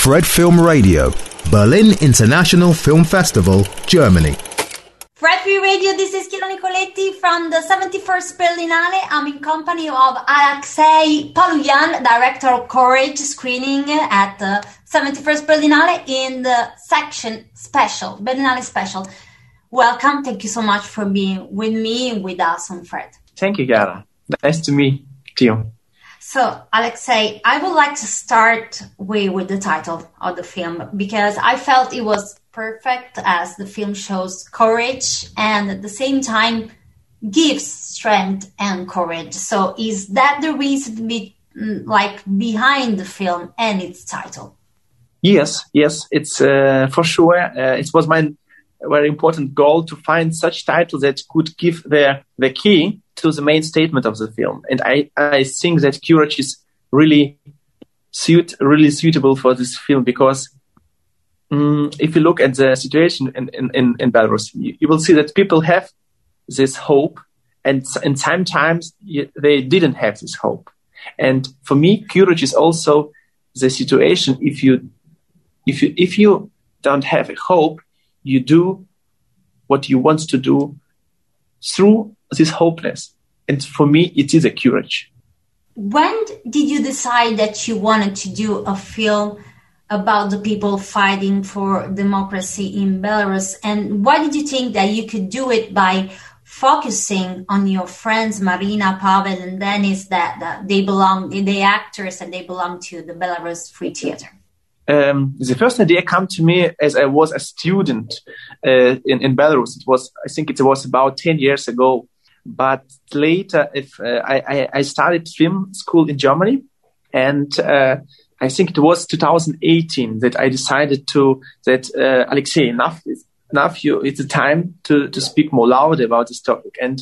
Fred Film Radio, Berlin International Film Festival, Germany. Fred Film Radio, this is Chiara Nicoletti from the 71st Berlinale. I'm in company of Alexei Paluyan, director of Courage, screening at the 71st Berlinale in the section special, Berlinale special. Welcome. Thank you so much for being with me and with us on Fred. Thank you, Chiara. Nice to meet you. So, Alexei, I would like to start with the title of the film because I felt it was perfect as the film shows courage and at the same time gives strength and courage. So is that the reason behind the film and its title? Yes, it's for sure. It was my very important goal to find such titles that could give the key to the main statement of the film. And I think that Courage is really suitable for this film because if you look at the situation in Belarus, you will see that people have this hope and sometimes they didn't have this hope. And for me, Courage is also the situation. If you don't have a hope, you do what you want to do through this hopeless. And for me, it is a courage. When did you decide that you wanted to do a film about the people fighting for democracy in Belarus? And why did you think that you could do it by focusing on your friends, Marina, Pavel, and Denis, that they actors and they belong to the Belarus Free Theater? The first idea came to me as I was a student in Belarus. I think it was about 10 years ago. But later, I started film school in Germany, and I think it was 2018 that I decided that Alexei, enough. It's the time to speak more loud about this topic. And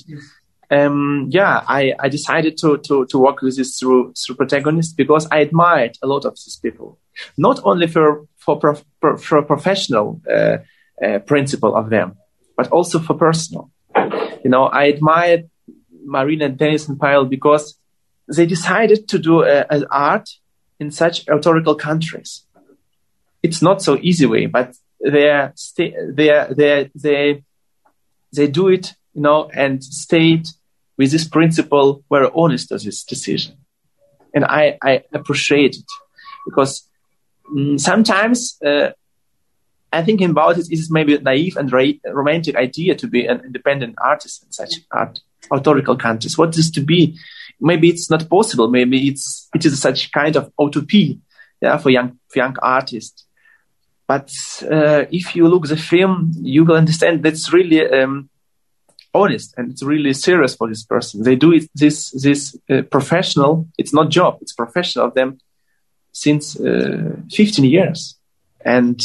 I decided to work with this through protagonists because I admired a lot of these people. Not only for professional principle of them, but also for personal. I admired Marina, Denis, and Pavel because they decided to do an art in such authorial countries. It's not so easy way, but they do it, and stayed with this principle, very honest of this decision, and I appreciate it because. Sometimes I think about it is maybe a naive and romantic idea to be an independent artist in such authorial countries. What is to be? Maybe it's not possible. Maybe it is such kind of utopia, for young artists. But if you look at the film, you will understand that's really honest and it's really serious for this person. They do it this professional. It's not job. It's professional of them. Since 15 years. And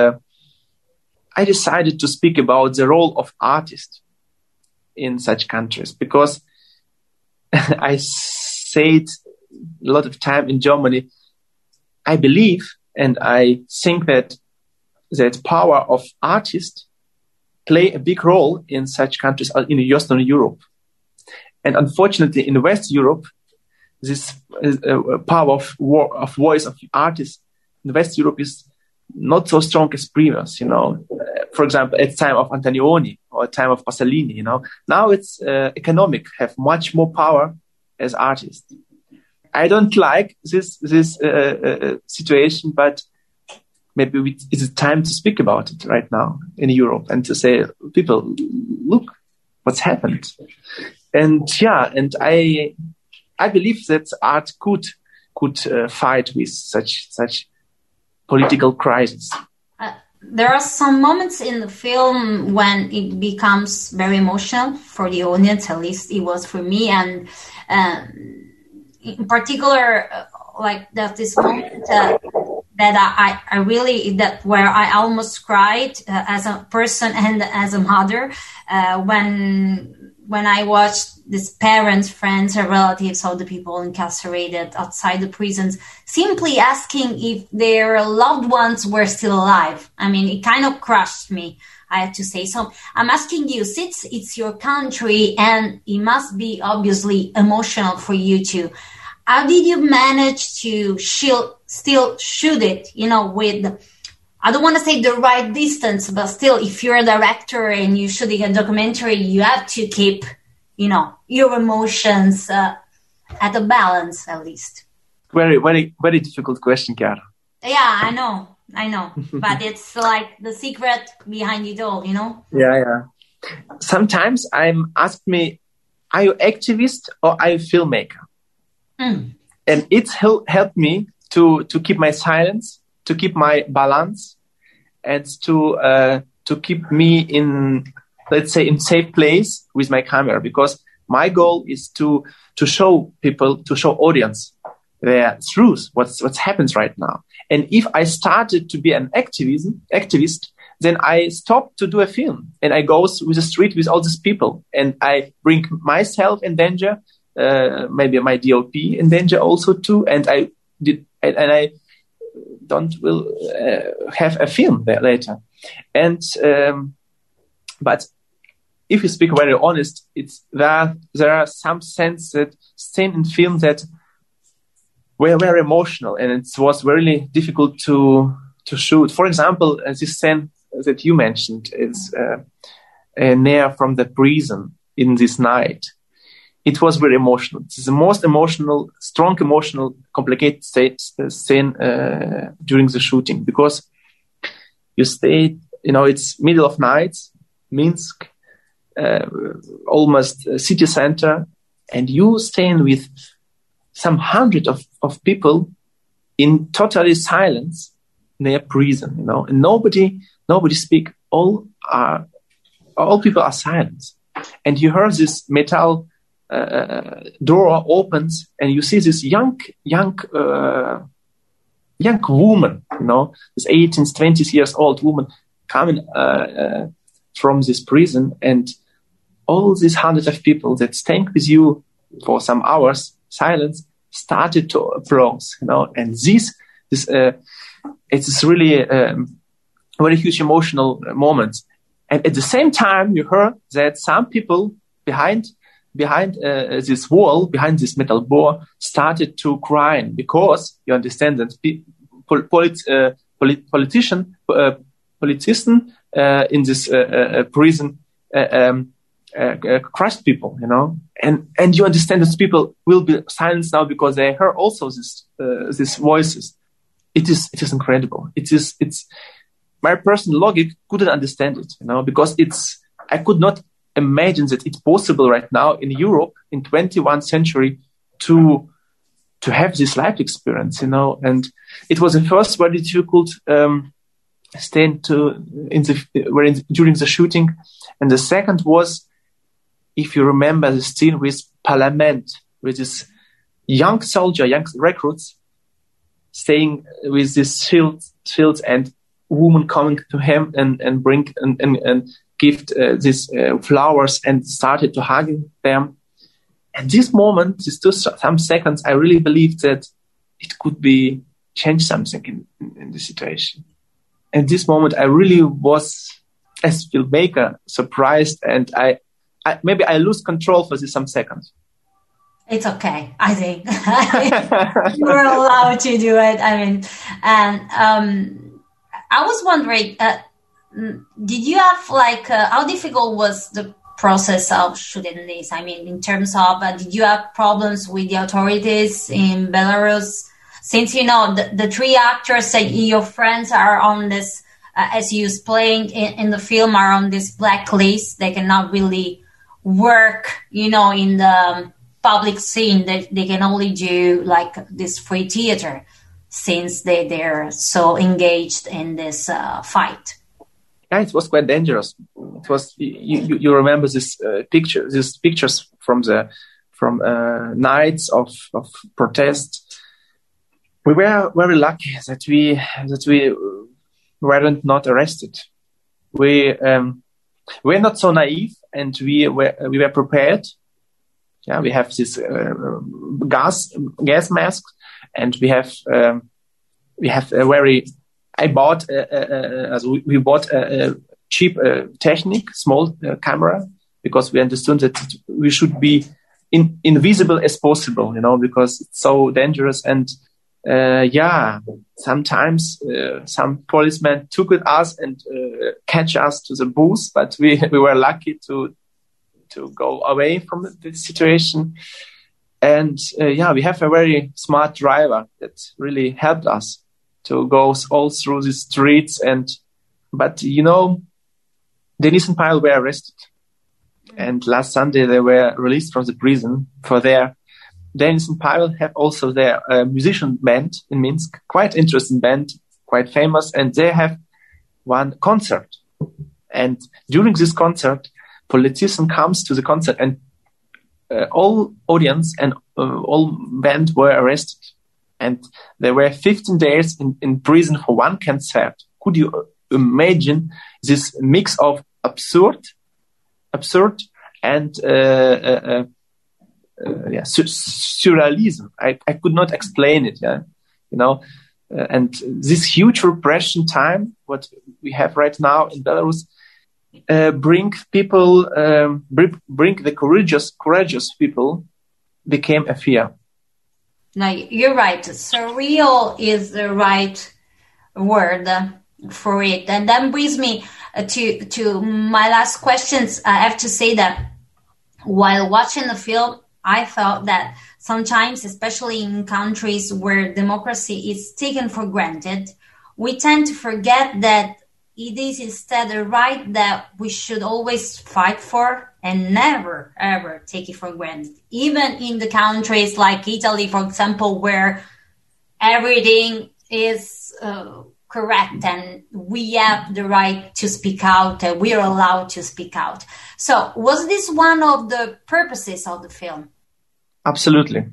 I decided to speak about the role of artists in such countries because I said a lot of time in Germany, I believe and I think that power of artists play a big role in such countries in Eastern Europe. And unfortunately in West Europe, this power of voice of artists in West Europe is not so strong as previous, For example, at the time of Antonioni or at the time of Pasolini, Now it's economic, have much more power as artists. I don't like this situation, but maybe it's time to speak about it right now in Europe and to say, people, look what's happened. And I believe that art could fight with such political crisis. There are some moments in the film when it becomes very emotional for the audience. At least it was for me, and in particular, there's this moment that I really where I almost cried as a person and as a mother when I watched these parents, friends, or relatives of the people incarcerated outside the prisons simply asking if their loved ones were still alive. I mean, it kind of crushed me, I have to say. So I'm asking you, since it's your country and it must be obviously emotional for you too, how did you manage to still shoot it, with, I don't want to say the right distance, but still, if you're a director and you're shooting a documentary, you have to keep, your emotions at a balance, at least. Very, very, very difficult question, Chiara. Yeah, I know. But it's like the secret behind it all, Yeah. Sometimes I'm asked me, are you activist or are you filmmaker? And it's helped me to keep my silence, to keep my balance, and to keep me in, let's say, in safe place with my camera, because my goal is to show people, to show audience their truth, what happens right now. And if I started to be an activist, then I stopped to do a film, and I go with the street with all these people, and I bring myself in danger, maybe my DOP in danger also too, and I will have a film there later. And but if you speak very honest, there are some scenes in film that were very emotional, and it was really difficult to shoot. For example, this scene that you mentioned is near from the prison in this night. It was very emotional. It's the most emotional, strong emotional, complicated scene during the shooting, because you stay, it's middle of night, Minsk, almost city center, and you staying with some hundred of people in totally silence near prison, and nobody speak. All people are silent, and you hear this metal door opens, and you see this young woman, this 18, 20 years old woman coming from this prison, and all these hundreds of people that staying with you for some hours, silence, started to applause, and this it's really very huge emotional moment. And at the same time, you heard that some people behind this wall, behind this metal door, started to cry, because you understand that politician in this prison crushed people, and you understand that people will be silenced now because they heard also these voices. It is incredible. It's my personal logic couldn't understand it, because I could not imagine that it's possible right now in Europe in 21st century to have this life experience, and it was the first very difficult staying during the shooting, and the second was, if you remember the scene with Parliament, with this young soldier, young recruits, staying with this shields, and woman coming to him and bring and give these flowers, and started to hugging them. And this moment, some seconds, I really believed that it could be change something in the situation. And this moment, I really was, as filmmaker, surprised, and I maybe I lose control for some seconds. It's okay, I think. You're allowed to do it. And I was wondering, did you have how difficult was the process of shooting this? In terms of, did you have problems with the authorities in Belarus? Since, the three actors that your friends are on this, as you explained in the film, are on this blacklist. They cannot really work, in the public scene. They can only do this free theater, since they're so engaged in this fight. Yeah, it was quite dangerous. It was you remember these pictures from nights of protest. We were very lucky that we weren't not arrested. We were not so naive, and we were prepared. Yeah, we have this gas mask, and we have a very. We bought a cheap small camera, because we understood that we should be invisible as possible, because it's so dangerous. And sometimes some policemen took with us and catch us to the booth, but we were lucky to go away from the situation. And we have a very smart driver that really helped us to go all through the streets. But Denis and Pavel were arrested. And last Sunday they were released from the prison for their. Denis and Pavel have also their musician band in Minsk, quite interesting band, quite famous, and they have one concert. And during this concert, politician comes to the concert, and all audience and all band were arrested. And they were 15 days in prison for one concert. Could you imagine this mix of absurd and surrealism? I could not explain it. And this huge repression time, what we have right now in Belarus, bring the courageous people became a fear. No, you're right. Surreal is the right word for it. And that brings me to my last questions. I have to say that while watching the film, I felt that sometimes, especially in countries where democracy is taken for granted, we tend to forget that it is instead a right that we should always fight for and never, ever take it for granted. Even in the countries like Italy, for example, where everything is correct and we have the right to speak out and we are allowed to speak out. So was this one of the purposes of the film? Absolutely.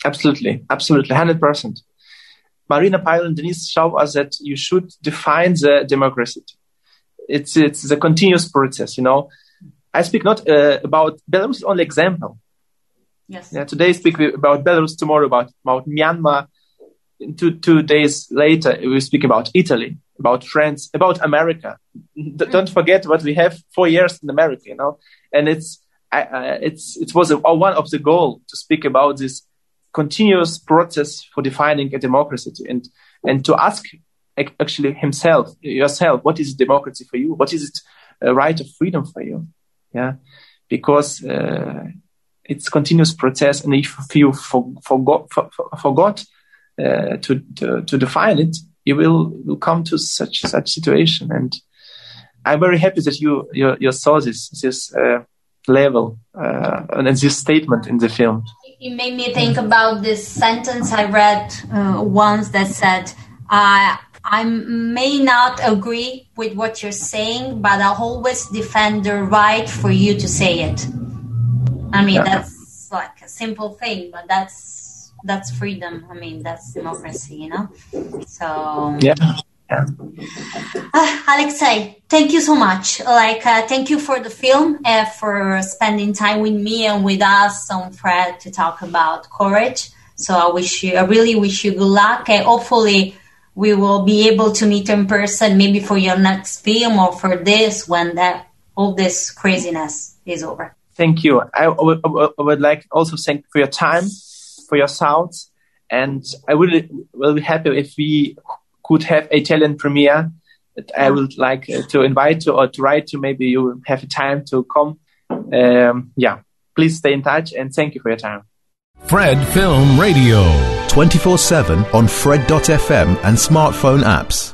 100%. Marina, Pavel, and Denis show us that you should define the democracy. It's a continuous process, I speak not about Belarus, only example. Yes. Today I speak about Belarus, tomorrow about Myanmar. 2 days later, we speak about Italy, about France, about America. Don't forget what we have 4 years in America, And it was one of the goal to speak about this continuous process for defining a democracy and to ask actually yourself, what is democracy for you? What is it a right of freedom for you? Yeah, because it's continuous process, and if you forgot to define it, you will come to such situation. And I'm very happy that you saw this level and this statement in the film. It made me think about this sentence I read once that said, I may not agree with what you're saying, but I'll always defend the right for you to say it. I mean, that's like a simple thing, but that's freedom. I mean, that's democracy, So Alexei, thank you so much. Thank you for the film, for spending time with me and with us on Fred to talk about courage. So I really wish you good luck, and hopefully we will be able to meet in person, maybe for your next film or for this, when all this craziness is over. Thank you. I would like also thank for your time, for your sounds, and I will be happy if we could have an Italian premiere. I would like to invite you or to write to. Maybe you have time to come. Please stay in touch, and thank you for your time. Fred Film Radio, 24/7 on Fred.fm and smartphone apps.